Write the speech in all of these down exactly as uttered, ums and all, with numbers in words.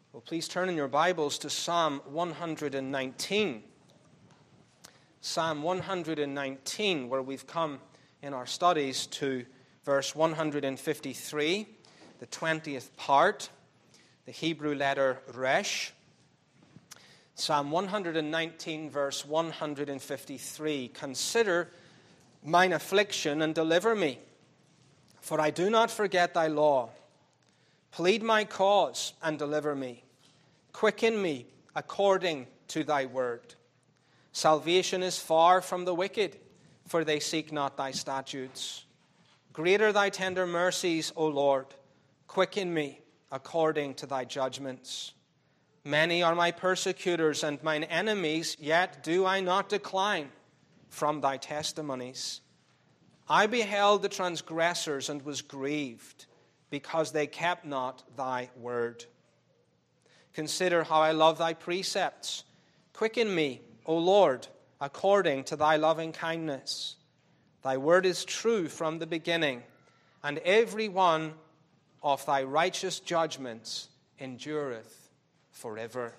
Well, please turn in your Bibles to Psalm one hundred nineteen. Psalm one hundred nineteen, where we've come in our studies to verse one hundred fifty-three, the twentieth part, the Hebrew letter Resh. Psalm one hundred nineteen, verse one hundred fifty-three. Consider mine affliction and deliver me, for I do not forget thy law. Plead my cause and deliver me. Quicken me according to thy word. Salvation is far from the wicked, for they seek not thy statutes. Great are thy tender mercies, O Lord. Quicken me according to thy judgments. Many are my persecutors and mine enemies, yet do I not decline from thy testimonies. I beheld the transgressors and was grieved, because they kept not thy word. Consider how I love thy precepts. Quicken me, O Lord, according to thy loving kindness. Thy word is true from the beginning, and every one of thy righteous judgments endureth forever.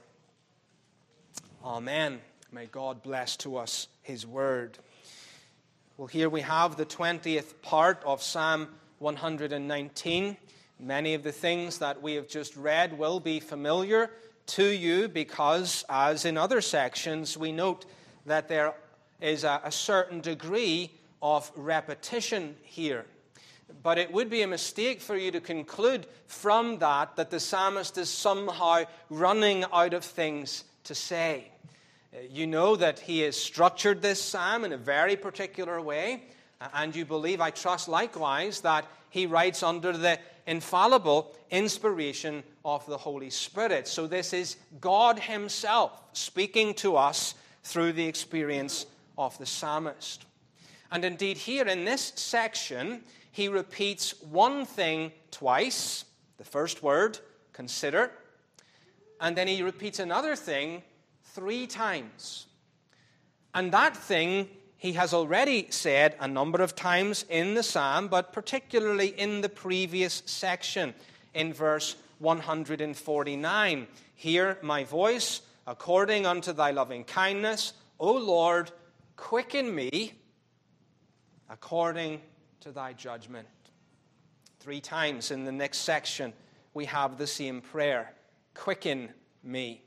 Amen. May God bless to us his word. Well, here we have the twentieth part of Psalm one hundred nineteen. Many of the things that we have just read will be familiar to you because, as in other sections, we note that there is a, a certain degree of repetition here. But it would be a mistake for you to conclude from that that the psalmist is somehow running out of things to say. You know that he has structured this psalm in a very particular way, and you believe, I trust likewise, that he writes under the infallible inspiration of the Holy Spirit. So this is God himself speaking to us through the experience of the psalmist. And indeed here in this section, he repeats one thing twice. The first word, consider. And then he repeats another thing three times. And that thing he has already said a number of times in the psalm, but particularly in the previous section, in verse one hundred forty-nine. Hear my voice, according unto thy loving kindness, O Lord, quicken me according to thy judgment. Three times in the next section, we have the same prayer, quicken me.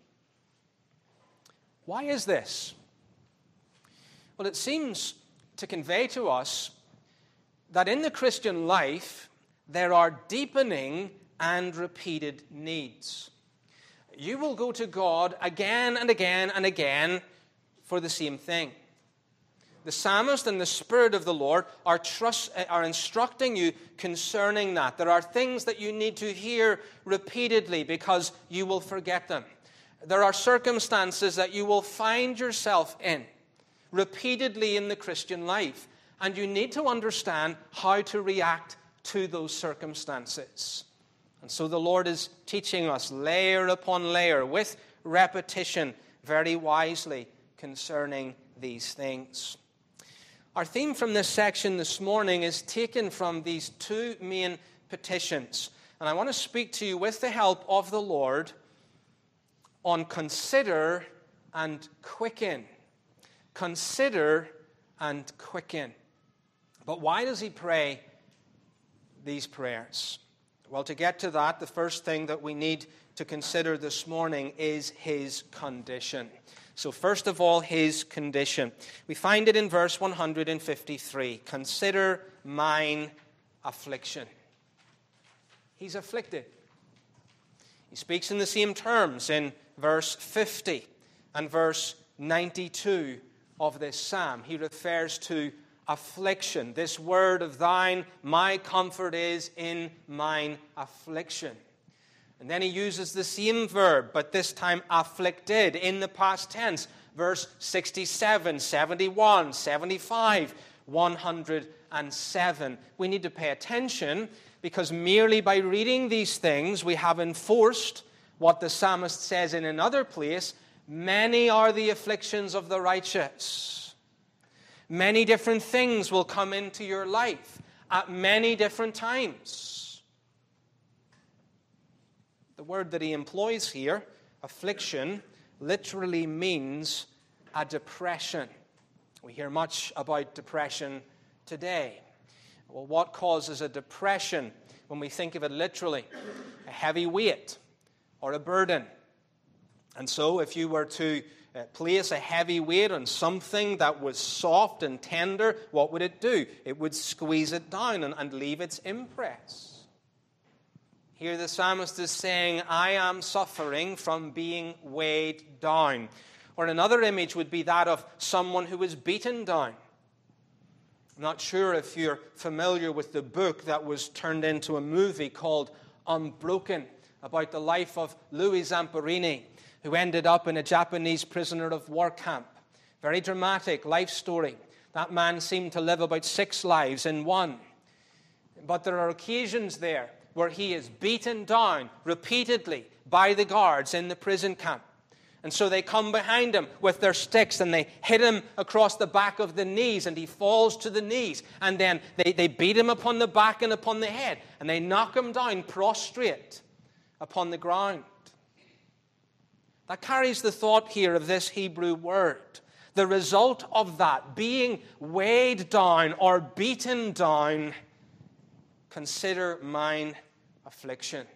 Why is this? Well, it seems to convey to us that in the Christian life, there are deepening and repeated needs. You will go to God again and again and again for the same thing. The psalmist and the Spirit of the Lord are, trust, are instructing you concerning that. There are things that you need to hear repeatedly because you will forget them. There are circumstances that you will find yourself in repeatedly in the Christian life, and you need to understand how to react to those circumstances. And so the Lord is teaching us layer upon layer with repetition very wisely concerning these things. Our theme from this section this morning is taken from these two main petitions, and I want to speak to you with the help of the Lord on consider and quicken. Consider and quicken. But why does he pray these prayers? Well, to get to that, the first thing that we need to consider this morning is his condition. So first of all, his condition. We find it in verse one hundred fifty-three. Consider mine affliction. He's afflicted. He speaks in the same terms in verse fifty and verse ninety-two of this psalm. He refers to affliction. This word of thine, my comfort is in mine affliction. And then he uses the same verb, but this time afflicted in the past tense. Verse sixty-seven, seventy-one, seventy-five, one hundred seven. We need to pay attention because merely by reading these things, we have enforced what the psalmist says in another place. Many are the afflictions of the righteous. Many different things will come into your life at many different times. The word that he employs here, affliction, literally means a depression. We hear much about depression today. Well, what causes a depression when we think of it literally? A heavy weight or a burden. And so if you were to uh, place a heavy weight on something that was soft and tender, what would it do? It would squeeze it down and, and leave its impress. Here the psalmist is saying, I am suffering from being weighed down. Or another image would be that of someone who is beaten down. I'm not sure if you're familiar with the book that was turned into a movie called Unbroken, about the life of Louis Zamperini, who ended up in a Japanese prisoner of war camp. Very dramatic life story. That man seemed to live about six lives in one. But there are occasions there where he is beaten down repeatedly by the guards in the prison camp. And so they come behind him with their sticks and they hit him across the back of the knees and he falls to the knees. And then they, they beat him upon the back and upon the head. And they knock him down prostrate upon the ground. That carries the thought here of this Hebrew word. The result of that, being weighed down or beaten down, consider mine affliction.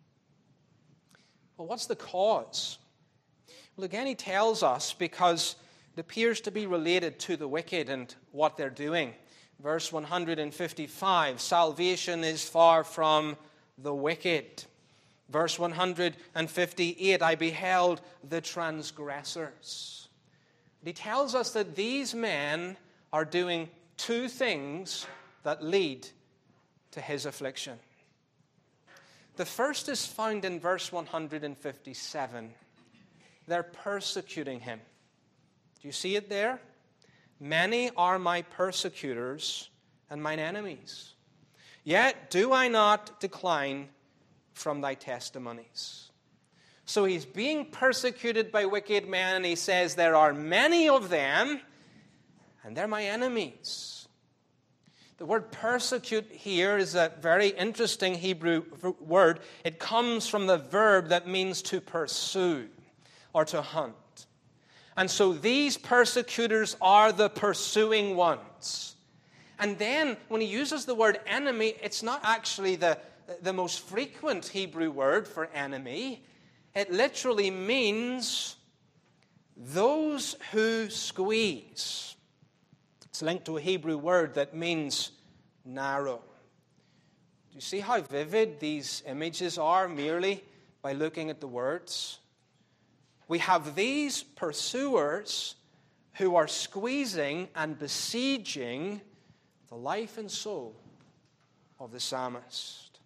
Well, what's the cause? Well, again, he tells us because it appears to be related to the wicked and what they're doing. Verse one hundred fifty-five, salvation is far from the wicked. Verse one hundred fifty-eight, I beheld the transgressors. He tells us that these men are doing two things that lead to his affliction. The first is found in verse one hundred fifty-seven. They're persecuting him. Do you see it there? Many are my persecutors and mine enemies. Yet do I not decline from thy testimonies. So he's being persecuted by wicked men, and he says there are many of them, and they're my enemies. The word persecute here is a very interesting Hebrew word. It comes from the verb that means to pursue or to hunt. And so these persecutors are the pursuing ones. And then when he uses the word enemy, it's not actually the, the most frequent Hebrew word for enemy. It literally means those who squeeze. It's linked to a Hebrew word that means narrow. Do you see how vivid these images are merely by looking at the words? We have these pursuers who are squeezing and besieging the life and soul of the psalmist.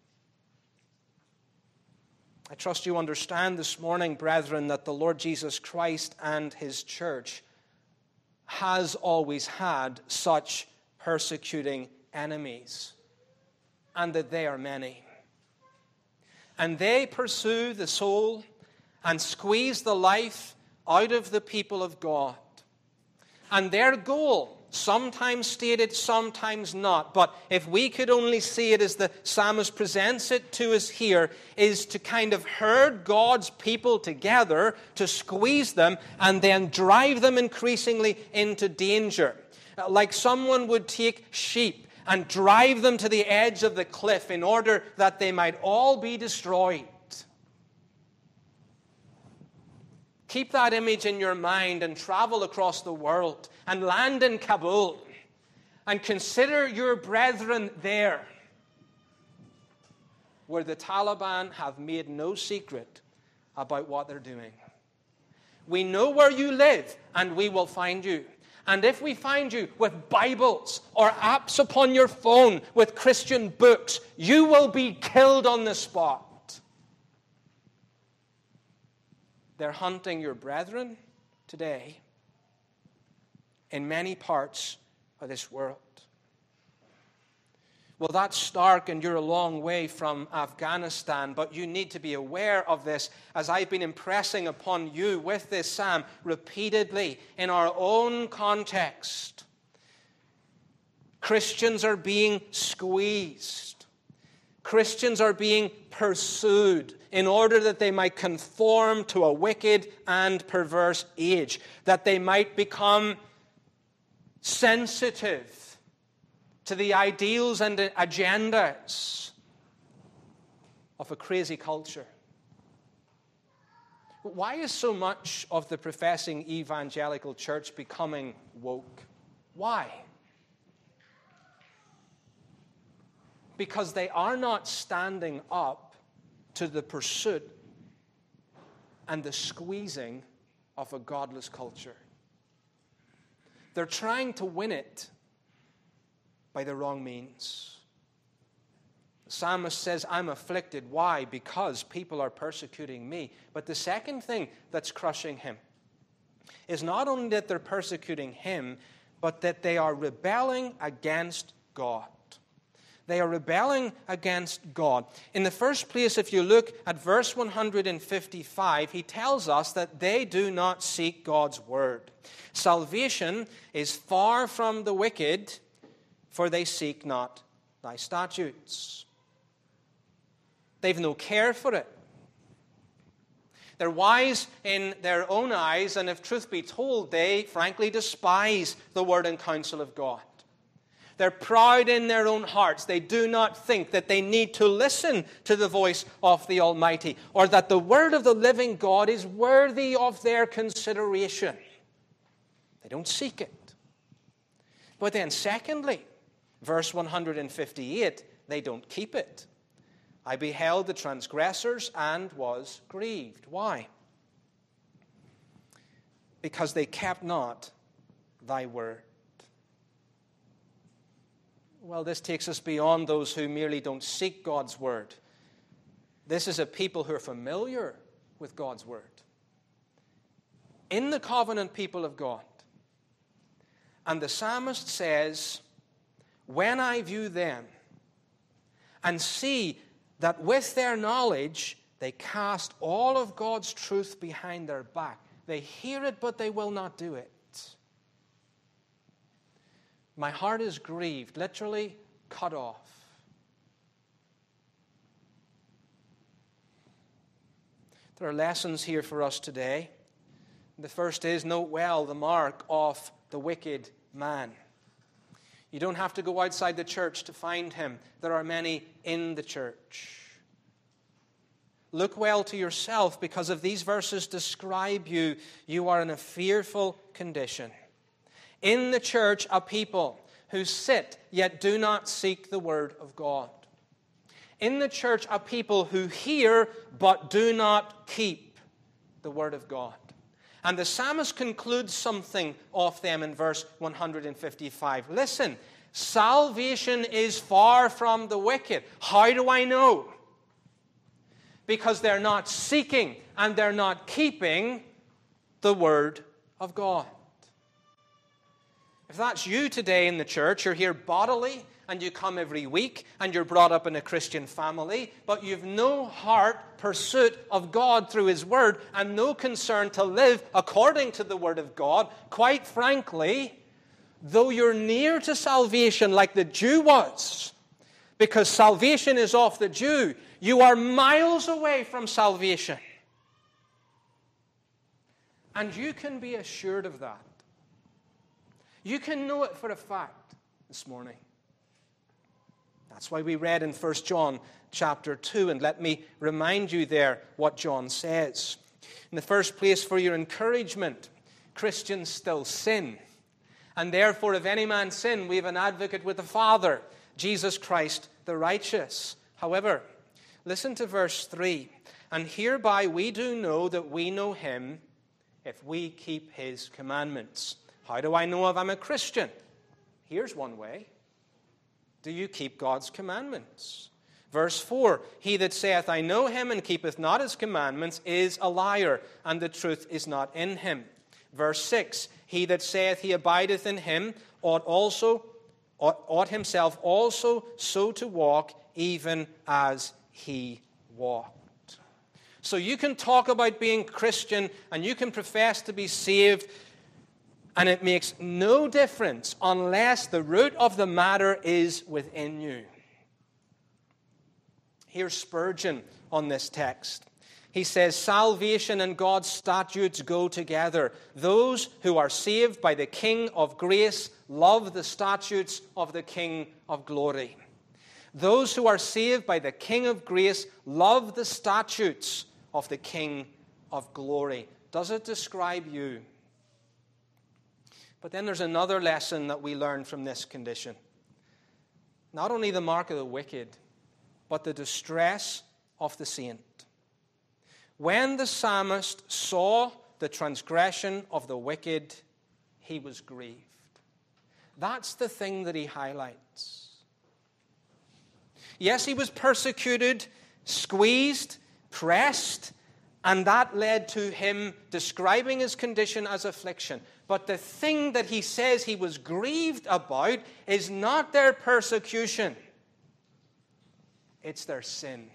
I trust you understand this morning, brethren, that the Lord Jesus Christ and his church has always had such persecuting enemies, and that they are many. And they pursue the soul and squeeze the life out of the people of God. And their goal, sometimes stated, sometimes not, but if we could only see it as the psalmist presents it to us here, is to kind of herd God's people together, to squeeze them, and then drive them increasingly into danger. Like someone would take sheep and drive them to the edge of the cliff in order that they might all be destroyed. Keep that image in your mind and travel across the world and land in Kabul and consider your brethren there, where the Taliban have made no secret about what they're doing. We know where you live, and we will find you. And if we find you with Bibles or apps upon your phone with Christian books, you will be killed on the spot. They're hunting your brethren today in many parts of this world. Well, that's stark, and you're a long way from Afghanistan, but you need to be aware of this, as I've been impressing upon you with this psalm repeatedly in our own context. Christians are being squeezed. Christians are being pursued in order that they might conform to a wicked and perverse age, that they might become sensitive to the ideals and agendas of a crazy culture. Why is so much of the professing evangelical church becoming woke? Why? Because they are not standing up to the pursuit and the squeezing of a godless culture. They're trying to win it by the wrong means. The psalmist says, I'm afflicted. Why? Because people are persecuting me. But the second thing that's crushing him is not only that they're persecuting him, but that they are rebelling against God. They are rebelling against God. In the first place, if you look at verse one hundred fifty-five, he tells us that they do not seek God's word. Salvation is far from the wicked, for they seek not thy statutes. They've no care for it. They're wise in their own eyes, and if truth be told, they frankly despise the word and counsel of God. They're proud in their own hearts. They do not think that they need to listen to the voice of the Almighty, or that the word of the living God is worthy of their consideration. They don't seek it. But then secondly, verse one hundred fifty-eight, they don't keep it. I beheld the transgressors and was grieved. Why? Because they kept not thy word. Well, this takes us beyond those who merely don't seek God's word. This is a people who are familiar with God's word. In the covenant people of God. And the psalmist says, when I view them and see that with their knowledge they cast all of God's truth behind their back. They hear it, but they will not do it. My heart is grieved, literally cut off. There are lessons here for us today. The first is, note well the mark of the wicked man. You don't have to go outside the church to find him. There are many in the church. Look well to yourself, because if these verses describe you, you are in a fearful condition. In the church are people who sit yet do not seek the word of God. In the church are people who hear but do not keep the word of God. And the psalmist concludes something of them in verse one hundred fifty-five. Listen, salvation is far from the wicked. How do I know? Because they're not seeking and they're not keeping the word of God. If that's you today in the church, you're here bodily and you come every week and you're brought up in a Christian family, but you've no heart pursuit of God through His Word and no concern to live according to the Word of God, quite frankly, though you're near to salvation like the Jew was, because salvation is of the Jew, you are miles away from salvation. And you can be assured of that. You can know it for a fact this morning. That's why we read in First John chapter two, and let me remind you there what John says. In the first place, for your encouragement, Christians still sin. And therefore, if any man sin, we have an advocate with the Father, Jesus Christ the righteous. However, listen to verse three. And hereby we do know that we know Him if we keep His commandments. How do I know if I'm a Christian? Here's one way. Do you keep God's commandments? Verse four, he that saith, I know Him, and keepeth not His commandments, is a liar, and the truth is not in him. Verse six, he that saith he abideth in Him, ought also, ought, ought himself also so to walk, even as He walked. So you can talk about being Christian, and you can profess to be saved, and it makes no difference unless the root of the matter is within you. Here's Spurgeon on this text. He says, salvation and God's statutes go together. Those who are saved by the King of grace love the statutes of the King of glory. Those who are saved by the King of grace love the statutes of the King of glory. Does it describe you? But then there's another lesson that we learn from this condition. Not only the mark of the wicked, but the distress of the saint. When the psalmist saw the transgression of the wicked, he was grieved. That's the thing that he highlights. Yes, he was persecuted, squeezed, pressed, and that led to him describing his condition as affliction. But the thing that he says he was grieved about is not their persecution. It's their sin.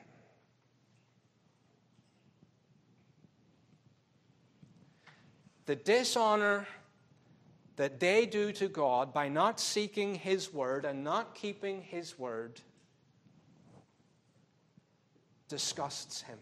The dishonor that they do to God by not seeking His word and not keeping His word disgusts Him.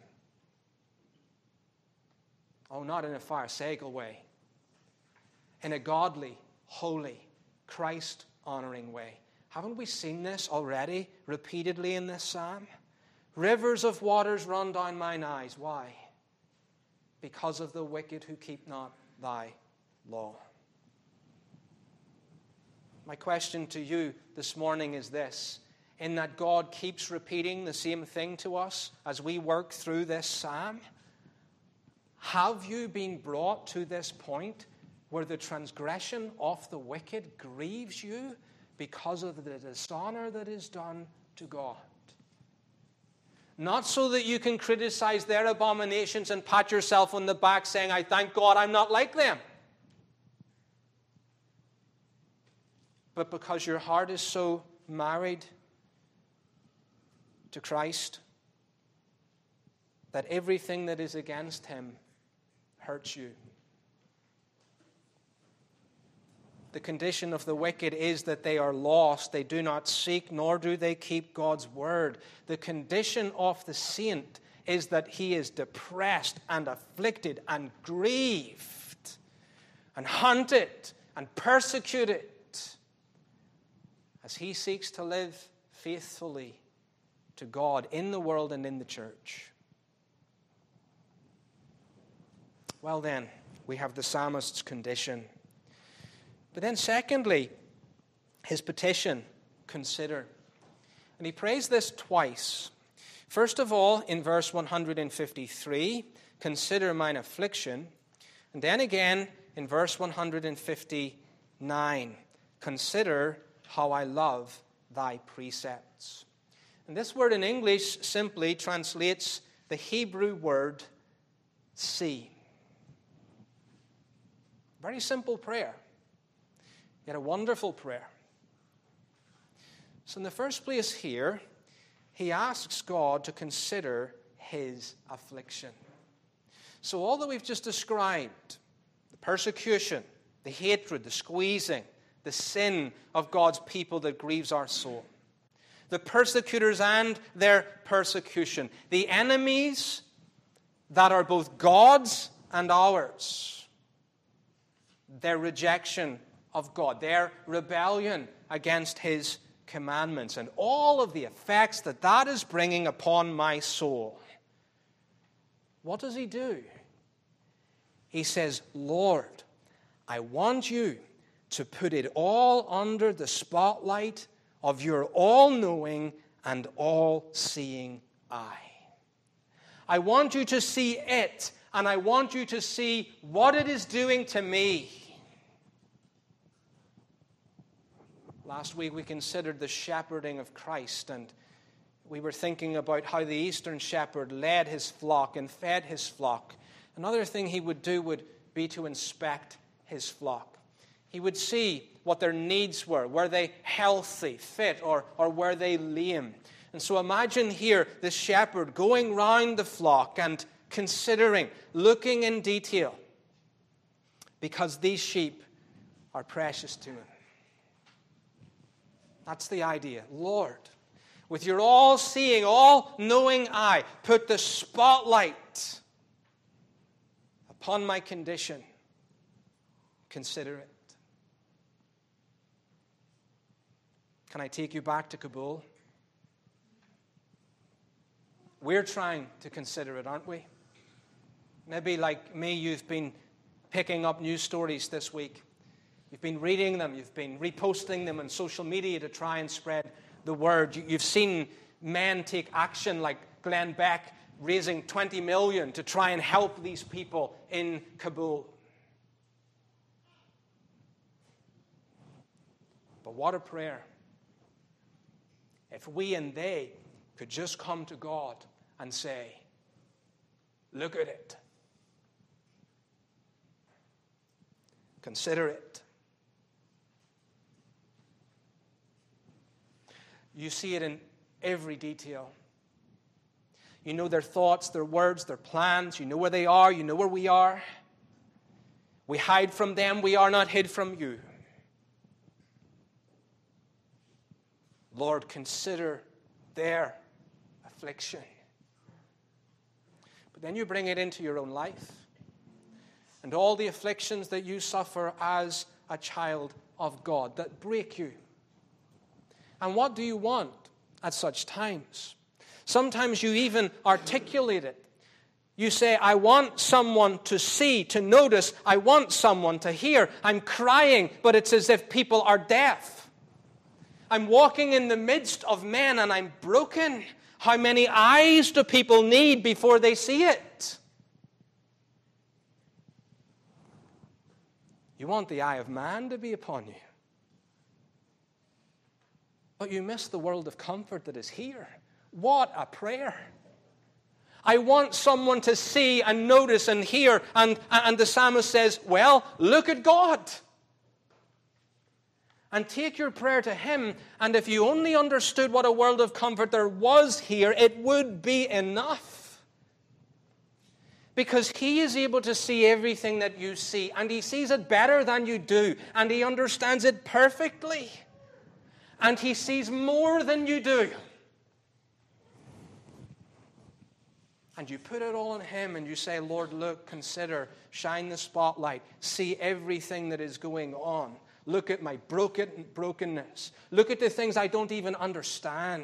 Oh, not in a pharisaical way. In a godly, holy, Christ-honoring way. Haven't we seen this already repeatedly in this psalm? Rivers of waters run down mine eyes. Why? Because of the wicked who keep not thy law. My question to you this morning is this. In that God keeps repeating the same thing to us as we work through this psalm, have you been brought to this point where the transgression of the wicked grieves you because of the dishonor that is done to God? Not so that you can criticize their abominations and pat yourself on the back saying, I thank God I'm not like them. But because your heart is so married to Christ that everything that is against Him hurts you. The condition of the wicked is that they are lost. They do not seek, nor do they keep God's word. The condition of the saint is that he is depressed and afflicted and grieved and hunted and persecuted as he seeks to live faithfully to God in the world and in the church. Well then, we have the psalmist's condition. But then secondly, his petition, consider. And he prays this twice. First of all, in verse one hundred fifty-three, consider mine affliction. And then again, in verse one hundred fifty-nine, consider how I love thy precepts. And this word in English simply translates the Hebrew word see. Very simple prayer. Yet a wonderful prayer. So in the first place here, he asks God to consider his affliction. So all that we've just described, the persecution, the hatred, the squeezing, the sin of God's people that grieves our soul, the persecutors and their persecution, the enemies that are both God's and ours, their rejection of God, their rebellion against His commandments, and all of the effects that that is bringing upon my soul. What does he do? He says, Lord, I want you to put it all under the spotlight of your all-knowing and all-seeing eye. I want you to see it, and I want you to see what it is doing to me. Last week we considered the shepherding of Christ, and we were thinking about how the Eastern shepherd led his flock and fed his flock. Another thing he would do would be to inspect his flock. He would see what their needs were. Were they healthy, fit, or, or were they lame? And so imagine here the shepherd going round the flock and considering, looking in detail, because these sheep are precious to him. That's the idea. Lord, with your all-seeing, all-knowing eye, put the spotlight upon my condition. Consider it. Can I take you back to Kabul? We're trying to consider it, aren't we? Maybe like me, you've been picking up news stories this week. You've been reading them. You've been reposting them on social media to try and spread the word. You've seen men take action like Glenn Beck raising twenty million dollars to try and help these people in Kabul. But what a prayer. If we and they could just come to God and say, look at it. Consider it. You see it in every detail. You know their thoughts, their words, their plans. You know where they are. You know where we are. We hide from them. We are not hid from you. Lord, consider their affliction. But then you bring it into your own life. And all the afflictions that you suffer as a child of God that break you. And what do you want at such times? Sometimes you even articulate it. You say, I want someone to see, to notice. I want someone to hear. I'm crying, but it's as if people are deaf. I'm walking in the midst of men and I'm broken. How many eyes do people need before they see it? You want the eye of man to be upon you. But you miss the world of comfort that is here. What a prayer. I want someone to see and notice and hear. And, and the psalmist says, well, look at God. And take your prayer to Him. And if you only understood what a world of comfort there was here, it would be enough. Because He is able to see everything that you see. And He sees it better than you do. And He understands it perfectly. And He sees more than you do. And you put it all on Him and you say, Lord, look, consider, shine the spotlight, see everything that is going on. Look at my broken brokenness. Look at the things I don't even understand.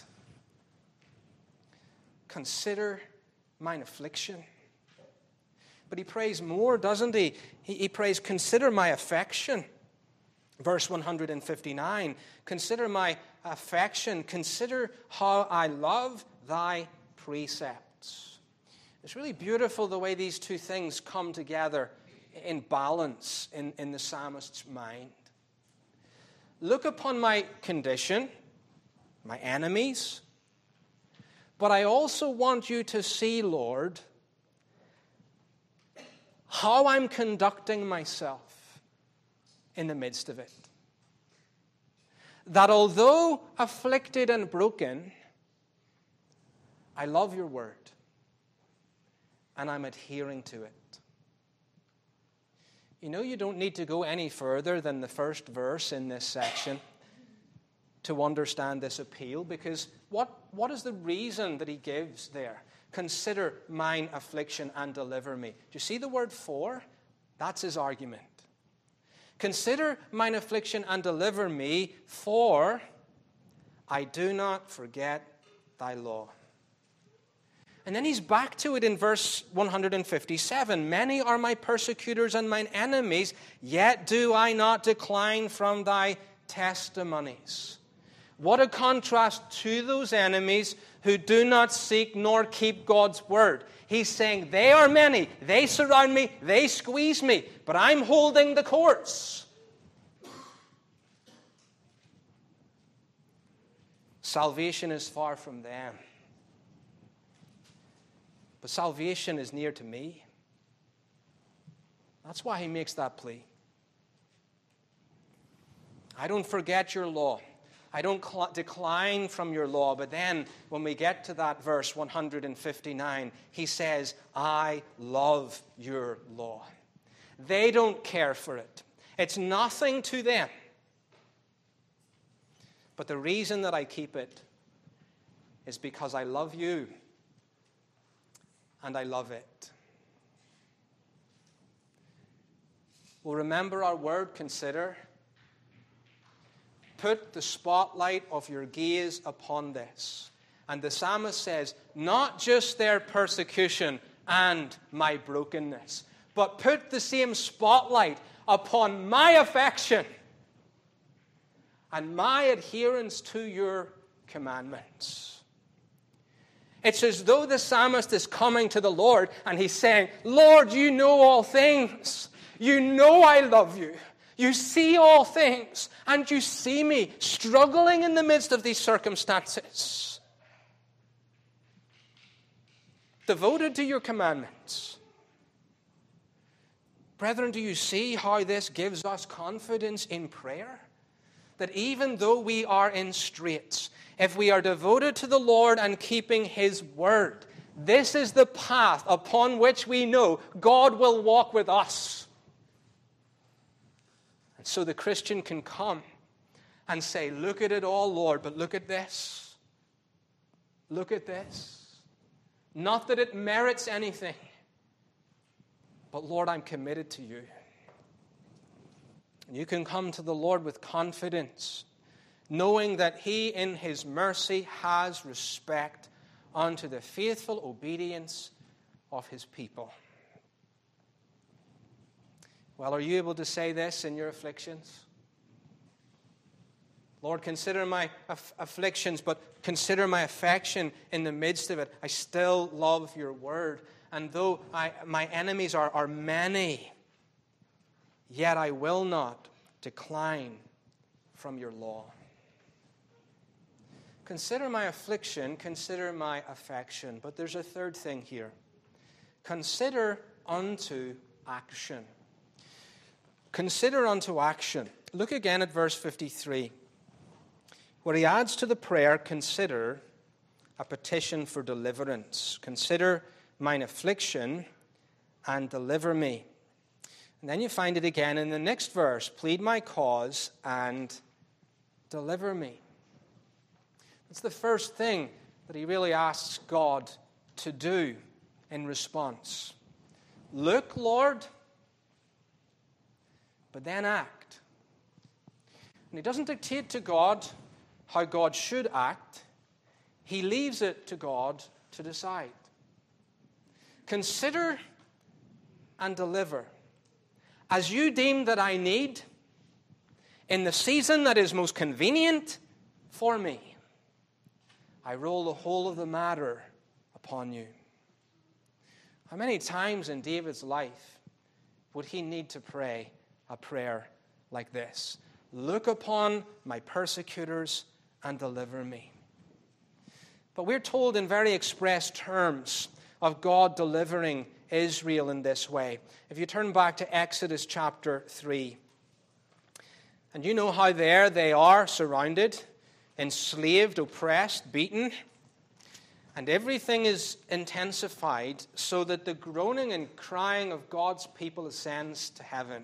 Consider mine affliction. But He prays more, doesn't He? He, he prays, consider my affection. Verse one hundred fifty-nine, consider my affection. Consider how I love thy precepts. It's really beautiful the way these two things come together in balance in, in the psalmist's mind. Look upon my condition, my enemies, but I also want you to see, Lord, how I'm conducting myself in the midst of it. That although afflicted and broken, I love your word and I'm adhering to it. You know, you don't need to go any further than the first verse in this section to understand this appeal, because what, what is the reason that he gives there? Consider mine affliction and deliver me. Do you see the word for? That's his argument. Consider mine affliction and deliver me, for I do not forget thy law. And then he's back to it in verse one hundred fifty-seven. Many are my persecutors and mine enemies, yet do I not decline from thy testimonies. What a contrast to those enemies who do not seek nor keep God's word. He's saying, they are many, they surround me, they squeeze me, but I'm holding the course. Salvation is far from them. But salvation is near to me. That's why he makes that plea. I don't forget your law. I don't cl- decline from your law. But then when we get to that verse one hundred fifty-nine, he says, I love your law. They don't care for it. It's nothing to them. But the reason that I keep it is because I love you and I love it. Well, remember our word, consider. Put the spotlight of your gaze upon this. And the psalmist says, not just their persecution and my brokenness, but put the same spotlight upon my affection and my adherence to your commandments. It's as though the psalmist is coming to the Lord and he's saying, Lord, you know all things. You know I love you. You see all things, and you see me struggling in the midst of these circumstances. Devoted to your commandments. Brethren, do you see how this gives us confidence in prayer? That even though we are in straits, if we are devoted to the Lord and keeping His word, this is the path upon which we know God will walk with us. And so the Christian can come and say, look at it all, Lord, but look at this. Look at this. Not that it merits anything, but Lord, I'm committed to you. And you can come to the Lord with confidence, knowing that He in His mercy has respect unto the faithful obedience of His people. Well, are you able to say this in your afflictions? Lord, consider my aff- afflictions, but consider my affection in the midst of it. I still love your word. And though I, my enemies are, are many, yet I will not decline from your law. Consider my affliction, consider my affection. But there's a third thing here. Consider unto action. Consider unto action. Look again at verse fifty-three, where he adds to the prayer, consider a petition for deliverance. Consider mine affliction and deliver me. And then you find it again in the next verse, plead my cause and deliver me. That's the first thing that he really asks God to do in response. Look, Lord, but then act. And he doesn't dictate to God how God should act. He leaves it to God to decide. Consider and deliver as you deem that I need in the season that is most convenient for me. I roll the whole of the matter upon you. How many times in David's life would he need to pray a prayer like this? Look upon my persecutors and deliver me. But we're told in very express terms of God delivering Israel in this way. If you turn back to Exodus chapter three, and you know how there they are surrounded, enslaved, oppressed, beaten, and everything is intensified so that the groaning and crying of God's people ascends to heaven.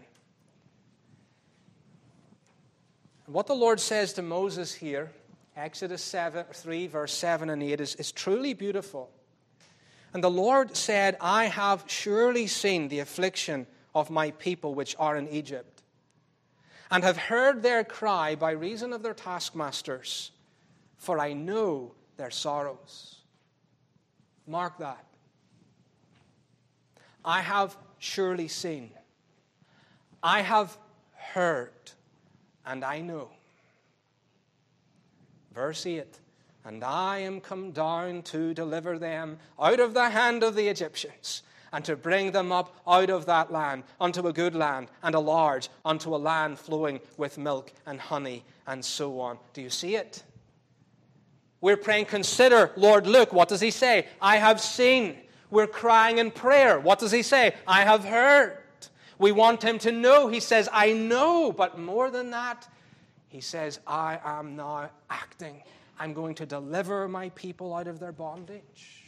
And what the Lord says to Moses here, Exodus seven, three, verse seven and eight, is, is truly beautiful. And the Lord said, I have surely seen the affliction of my people which are in Egypt, and have heard their cry by reason of their taskmasters, for I know their sorrows. Mark that. I have surely seen. I have heard, and I know. Verse eight, and I am come down to deliver them out of the hand of the Egyptians, and to bring them up out of that land, unto a good land, and a large, unto a land flowing with milk and honey, and so on. Do you see it? We're praying, consider, Lord, look. What does he say? I have seen. We're crying in prayer. What does he say? I have heard. We want him to know. He says, I know. But more than that, he says, I am now acting. I'm going to deliver my people out of their bondage.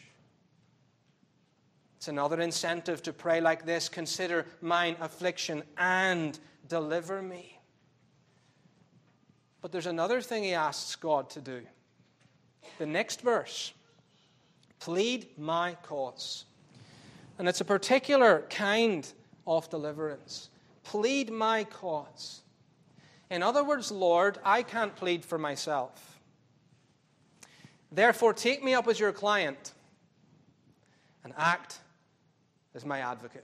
It's another incentive to pray like this. Consider mine affliction and deliver me. But there's another thing he asks God to do. the next verse. Plead my cause. And it's a particular kind of deliverance. Plead my cause. In other words, Lord, I can't plead for myself. Therefore, take me up as your client and act as my advocate.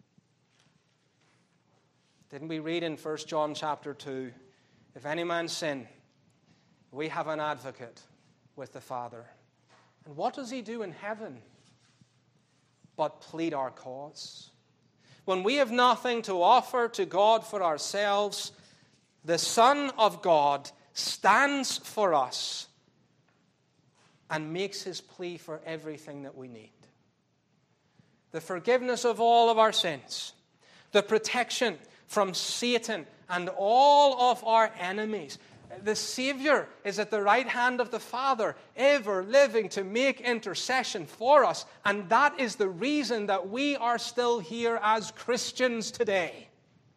Didn't we read in First John chapter two, if any man sin, we have an advocate with the Father. And what does he do in heaven but plead our cause? When we have nothing to offer to God for ourselves, the Son of God stands for us and makes his plea for everything that we need. The forgiveness of all of our sins, the protection from Satan and all of our enemies. The Savior is at the right hand of the Father, ever living to make intercession for us. And that is the reason that we are still here as Christians today.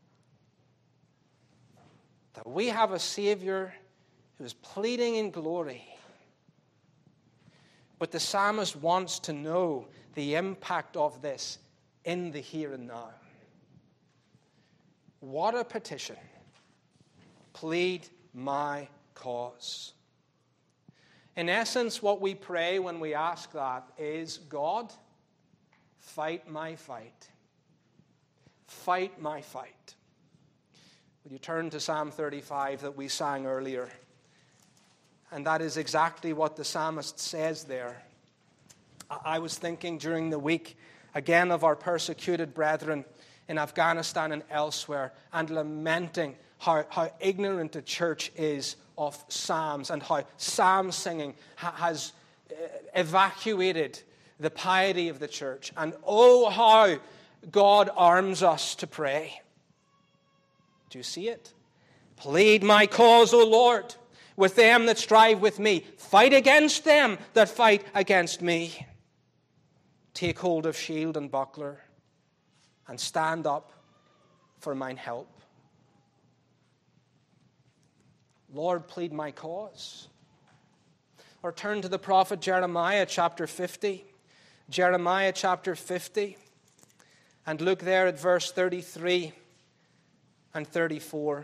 That we have a Savior who is pleading in glory. But the psalmist wants to know the impact of this in the here and now. What a petition. Plead my cause. In essence, what we pray when we ask that is, God, fight my fight. Fight my fight. Would you turn to Psalm thirty-five that we sang earlier? And that is exactly what the psalmist says there. I was thinking during the week again of our persecuted brethren in Afghanistan and elsewhere, and lamenting how, how ignorant the church is of psalms, and how psalm singing ha- has evacuated the piety of the church. And oh, how God arms us to pray. Do you see it? Plead my cause, O Lord, with them that strive with me. Fight against them that fight against me. Take hold of shield and buckler, and stand up for mine help. Lord, plead my cause. Or turn to the prophet Jeremiah chapter fifty. Jeremiah chapter fifty. And look there at verse thirty-three and thirty-four.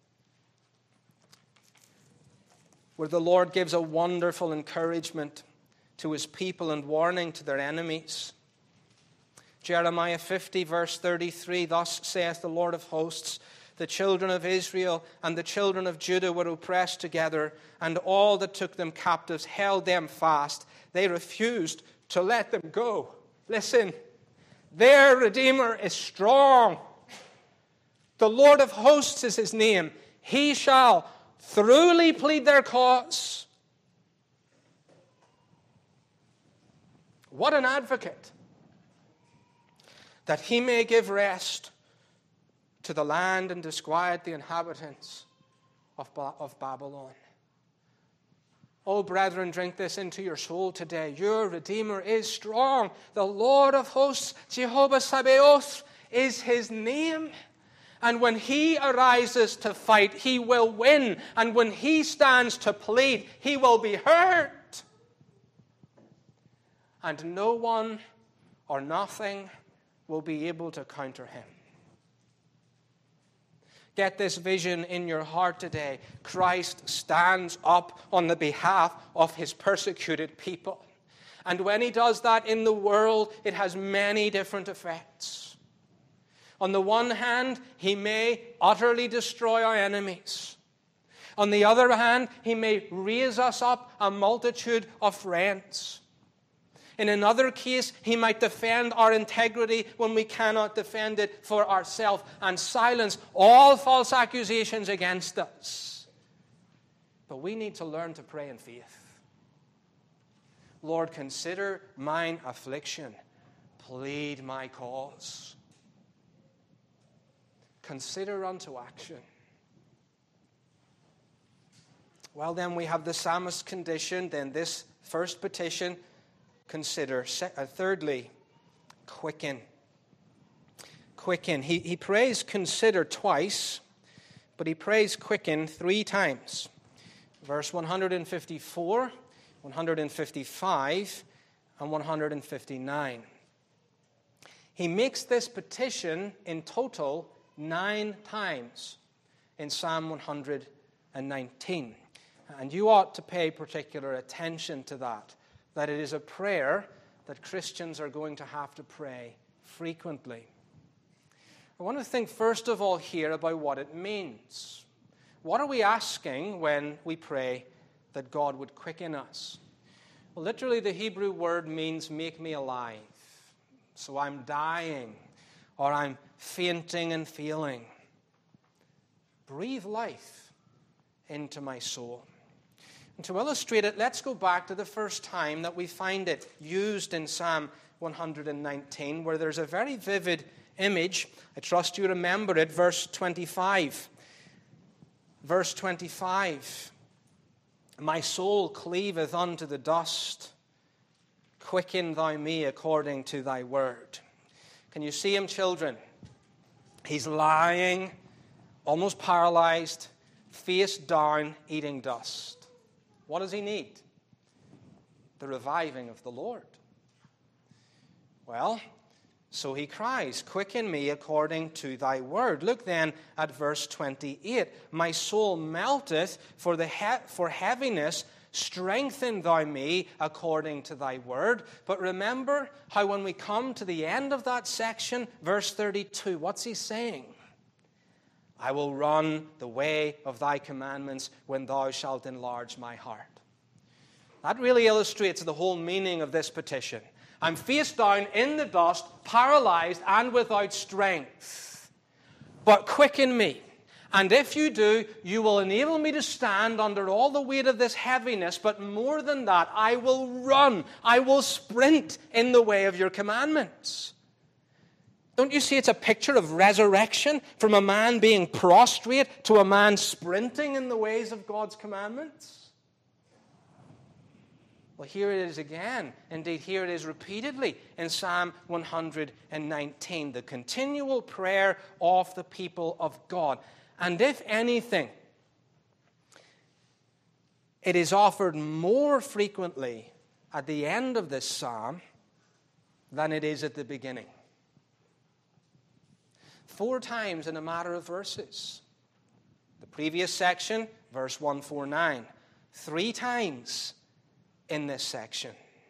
Where the Lord gives a wonderful encouragement to his people and warning to their enemies. Jeremiah fifty, verse thirty-three, thus saith the Lord of hosts, the children of Israel and the children of Judah were oppressed together, and all that took them captives held them fast. They refused to let them go. Listen, their Redeemer is strong. The Lord of hosts is his name. He shall thoroughly plead their cause. What an advocate! That he may give rest to the land and disquiet the inhabitants of, ba- of Babylon. Oh, brethren, drink this into your soul today. Your Redeemer is strong. The Lord of hosts, Jehovah Sabaoth, is his name. And when he arises to fight, he will win. And when he stands to plead, he will be heard. And no one or nothing will be able to counter him. Get this vision in your heart today. Christ stands up on the behalf of his persecuted people. And when he does that in the world, it has many different effects. On the one hand, he may utterly destroy our enemies. On the other hand, he may raise us up a multitude of friends. In another case, he might defend our integrity when we cannot defend it for ourselves, and silence all false accusations against us. But we need to learn to pray in faith. Lord, consider mine affliction. Plead my cause. Consider unto action. Well, then we have the psalmist's condition, then this first petition. Consider. Uh, thirdly, quicken. Quicken. He, he prays consider twice, but he prays quicken three times. Verse one hundred fifty-four, one hundred fifty-five, and one hundred fifty-nine. He makes this petition in total nine times in Psalm one hundred nineteen. And you ought to pay particular attention to that, that it is a prayer that Christians are going to have to pray frequently. I want to think first of all here about what it means. What are we asking when we pray that God would quicken us? Well, literally the Hebrew word means make me alive. So I'm dying, or I'm fainting and failing. Breathe life into my soul. And to illustrate it, let's go back to the first time that we find it used in Psalm one hundred nineteen, where there's a very vivid image. I trust you remember it, verse twenty-five. Verse twenty-five. My soul cleaveth unto the dust. Quicken thou me according to thy word. Can you see him, children? He's lying, almost paralyzed, face down, eating dust. What does he need? The reviving of the Lord. Well, so he cries, quicken me according to thy word. Look then at verse twenty-eight. My soul melteth for, the he- for heaviness. Strengthen thou me according to thy word. But remember how when we come to the end of that section, verse thirty-two, what's he saying? I will run the way of thy commandments when thou shalt enlarge my heart. That really illustrates the whole meaning of this petition. I'm face down in the dust, paralyzed and without strength. But quicken me. And if you do, you will enable me to stand under all the weight of this heaviness. But more than that, I will run. I will sprint in the way of your commandments. Don't you see it's a picture of resurrection from a man being prostrate to a man sprinting in the ways of God's commandments? Well, here it is again. Indeed, here it is repeatedly in Psalm one hundred nineteen, the continual prayer of the people of God. And if anything, it is offered more frequently at the end of this psalm than it is at the beginning. Four times in a matter of verses. The previous section, verse one forty-nine. Three times in this section.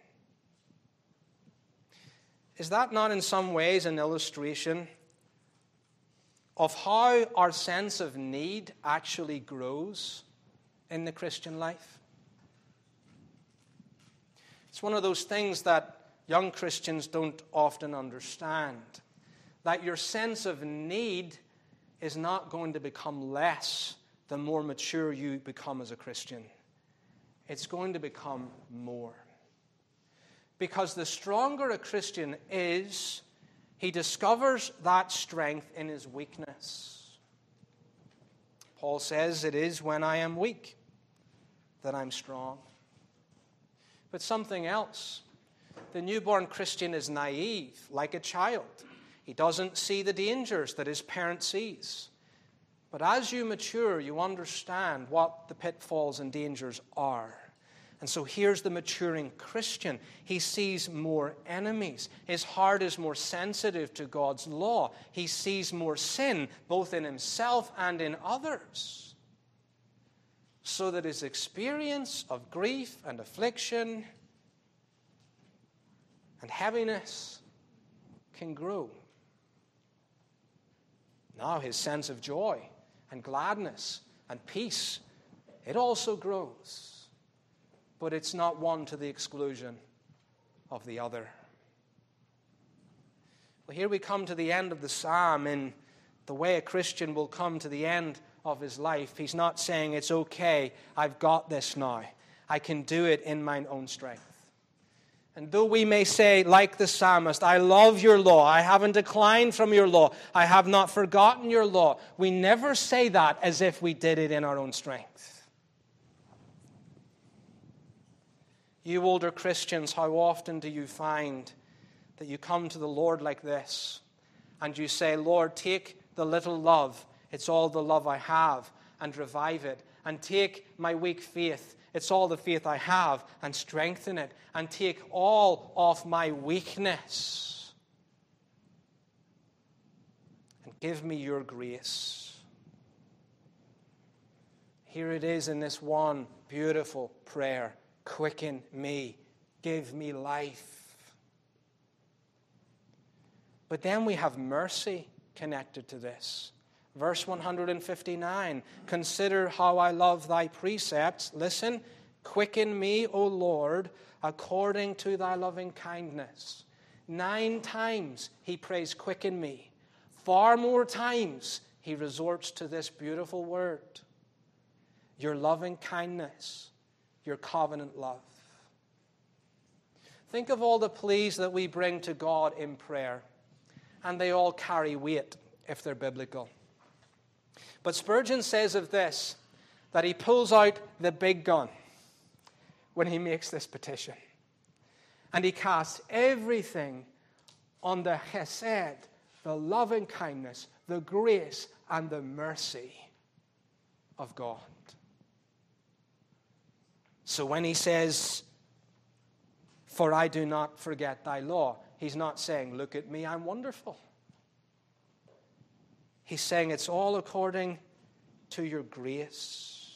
Is that not in some ways an illustration of how our sense of need actually grows in the Christian life? It's one of those things that young Christians don't often understand. That your sense of need is not going to become less the more mature you become as a Christian. It's going to become more. Because the stronger a Christian is, he discovers that strength in his weakness. Paul says, it is when I am weak that I'm strong. But something else. The newborn Christian is naive, like a child. He doesn't see the dangers that his parent sees. But as you mature, you understand what the pitfalls and dangers are. And so here's the maturing Christian. He sees more enemies. His heart is more sensitive to God's law. He sees more sin, both in himself and in others. So that his experience of grief and affliction and heaviness can grow. Now his sense of joy and gladness and peace, it also grows. But it's not one to the exclusion of the other. Well, here we come to the end of the psalm in the way a Christian will come to the end of his life. He's not saying, it's okay, I've got this now. I can do it in mine own strength. And though we may say, like the psalmist, I love your law, I haven't declined from your law, I have not forgotten your law, we never say that as if we did it in our own strength. You older Christians, how often do you find that you come to the Lord like this and you say, Lord, take the little love, it's all the love I have, and revive it. And take my weak faith, It's all the faith I have, and strengthen it, and take all of my weakness, and give me your grace. Here it is in this one beautiful prayer. Quicken me. Give me life. But then we have mercy connected to this. Verse one hundred fifty-nine, consider how I love thy precepts. Listen, quicken me, O Lord, according to thy loving kindness. Nine times he prays, quicken me. Far more times he resorts to this beautiful word. Your loving kindness, your covenant love. Think of all the pleas that we bring to God in prayer, and they all carry weight if they're biblical. But Spurgeon says of this, that he pulls out the big gun when he makes this petition. And he casts everything on the chesed, the loving kindness, the grace, and the mercy of God. So when he says, for I do not forget thy law, he's not saying, look at me, I'm wonderful. He's saying it's all according to your grace.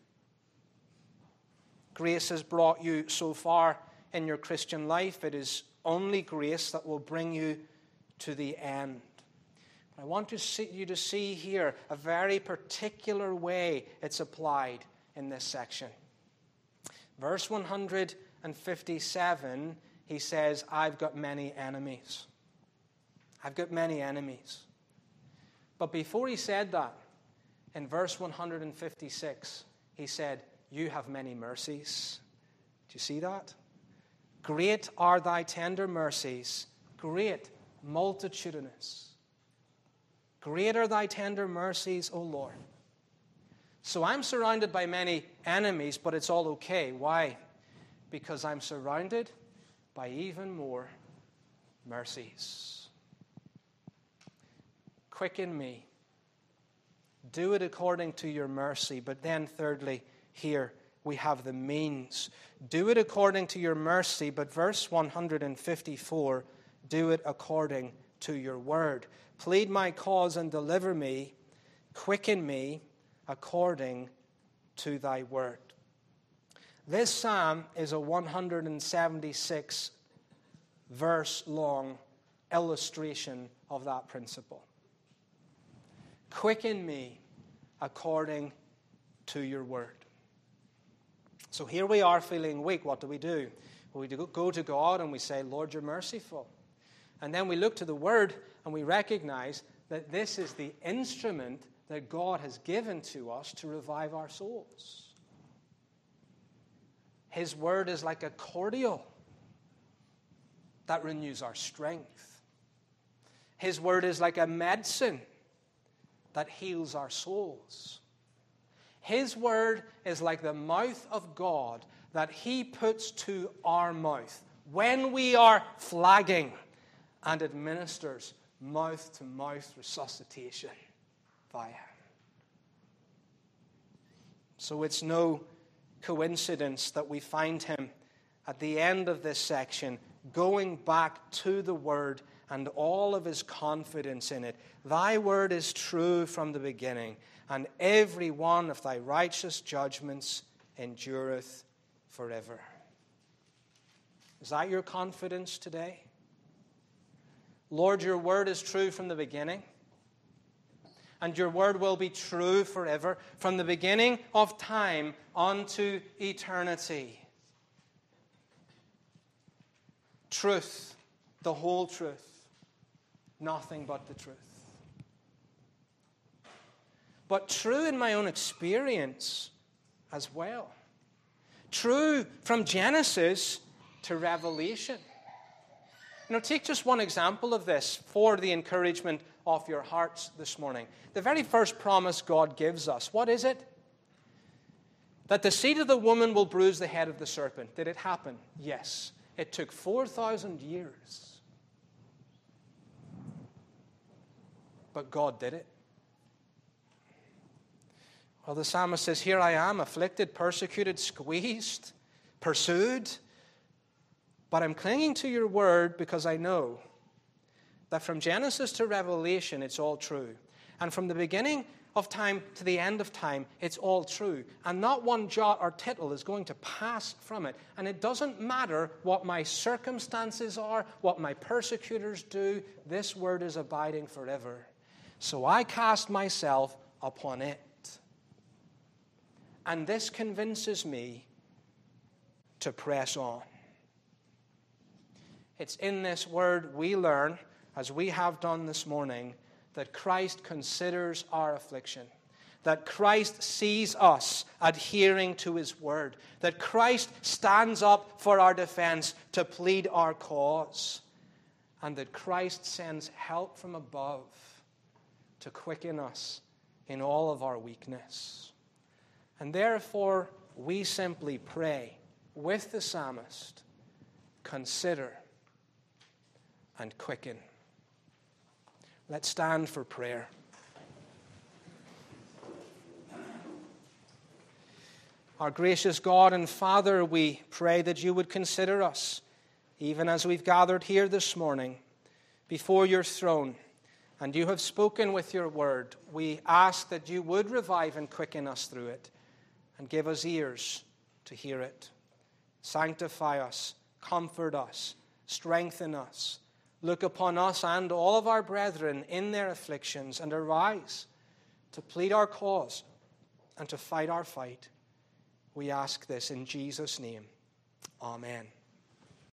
Grace has brought you so far in your Christian life. It is only grace that will bring you to the end. I want to see, you to see here a very particular way it's applied in this section. Verse one hundred fifty-seven, he says, I've got many enemies. I've got many enemies. But before he said that, in verse one hundred fifty-six, he said, you have many mercies. Do you see that? Great are thy tender mercies, great, multitudinous. Great are thy tender mercies, O Lord. So I'm surrounded by many enemies, but it's all okay. Why? Because I'm surrounded by even more mercies. Quicken me. Do it according to your mercy. But then thirdly, here we have the means. Do it according to your mercy. But verse one hundred fifty-four, do it according to your word. Plead my cause and deliver me. Quicken me according to thy word. This psalm is a one hundred seventy-six verse long illustration of that principle. Quicken me according to your word. So here we are feeling weak. What do we do? Well, we go to God and we say, Lord, you're merciful. And then we look to the word and we recognize that this is the instrument that God has given to us to revive our souls. His word is like a cordial that renews our strength. His word is like a medicine that heals our souls. His word is like the mouth of God that he puts to our mouth when we are flagging and administers mouth-to-mouth resuscitation via him. So it's no coincidence that we find him at the end of this section going back to the word and all of his confidence in it. Thy word is true from the beginning, and every one of thy righteous judgments endureth forever. Is that your confidence today? Lord, your word is true from the beginning, and your word will be true forever, from the beginning of time unto eternity. Truth, the whole truth, nothing but the truth. But true in my own experience as well. True from Genesis to Revelation. You know, take just one example of this for the encouragement of your hearts this morning. The very first promise God gives us, what is it? That the seed of the woman will bruise the head of the serpent. Did it happen? Yes. It took four thousand years. But God did it. Well, the psalmist says, here I am, afflicted, persecuted, squeezed, pursued. But I'm clinging to your word because I know that from Genesis to Revelation, it's all true. And from the beginning of time to the end of time, it's all true. And not one jot or tittle is going to pass from it. And it doesn't matter what my circumstances are, what my persecutors do, this word is abiding forever. So I cast myself upon it. And this convinces me to press on. It's in this word we learn, as we have done this morning, that Christ considers our affliction, that Christ sees us adhering to his word, that Christ stands up for our defense to plead our cause, and that Christ sends help from above to quicken us in all of our weakness. And therefore, we simply pray with the psalmist, consider and quicken. Let's stand for prayer. Our gracious God and Father, we pray that you would consider us, even as we've gathered here this morning, before your throne, and you have spoken with your word. We ask that you would revive and quicken us through it, and give us ears to hear it. Sanctify us, comfort us, strengthen us. Look upon us and all of our brethren in their afflictions, and arise to plead our cause and to fight our fight. We ask this in Jesus' name. Amen.